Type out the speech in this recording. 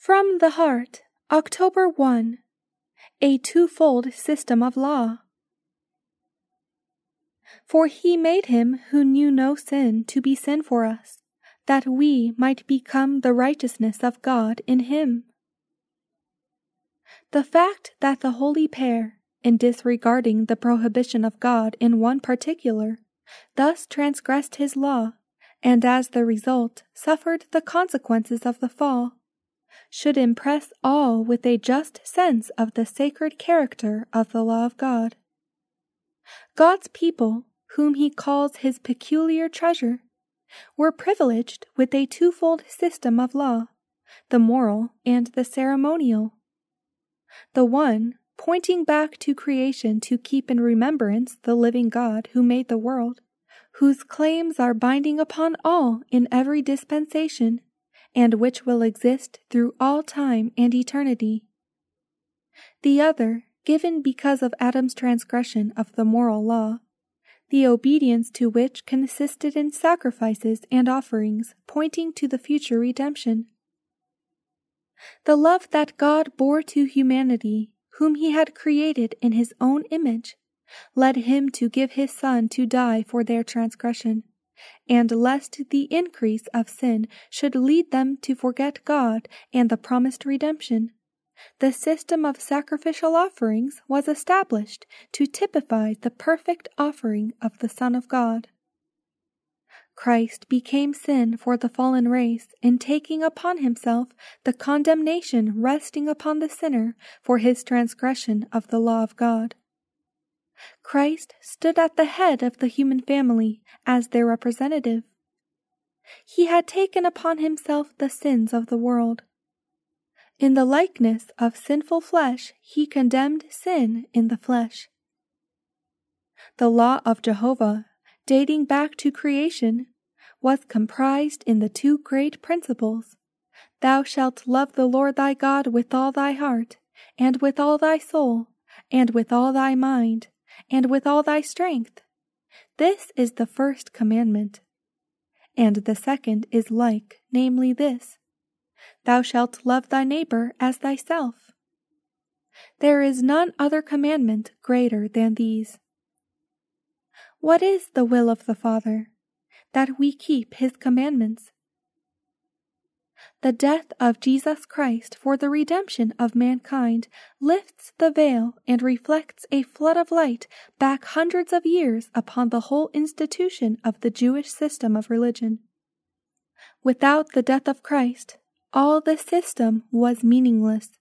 From the Heart, October 1. A twofold system of law. For he made him who knew no sin to be sin for us, that we might become the righteousness of God in him. The fact that the holy pair, in disregarding the prohibition of God in one particular, thus transgressed his law, and as the result suffered the consequences of the fall, should impress all with a just sense of the sacred character of the law of God. God's people, whom he calls his peculiar treasure, were privileged with a twofold system of law, the moral and the ceremonial. The one pointing back to creation to keep in remembrance the living God who made the world, whose claims are binding upon all in every dispensation, and which will exist through all time and eternity. The other, given because of Adam's transgression of the moral law, the obedience to which consisted in sacrifices and offerings pointing to the future redemption. The love that God bore to humanity, whom he had created in his own image, led him to give his Son to die for their transgression, and lest the increase of sin should lead them to forget God and the promised redemption, the system of sacrificial offerings was established to typify the perfect offering of the Son of God. Christ became sin for the fallen race in taking upon himself the condemnation resting upon the sinner for his transgression of the law of God. Christ stood at the head of the human family as their representative. He had taken upon himself the sins of the world. In the likeness of sinful flesh, he condemned sin in the flesh. The law of Jehovah, dating back to creation, was comprised in the two great principles: Thou shalt love the Lord thy God with all thy heart, and with all thy soul, and with all thy mind, and with all thy strength. This is the first commandment. And the second is like, namely this: Thou shalt love thy neighbor as thyself. There is none other commandment greater than these. What is the will of the Father? That we keep his commandments. The death of Jesus Christ for the redemption of mankind lifts the veil and reflects a flood of light back hundreds of years upon the whole institution of the Jewish system of religion. Without the death of Christ, all the system was meaningless.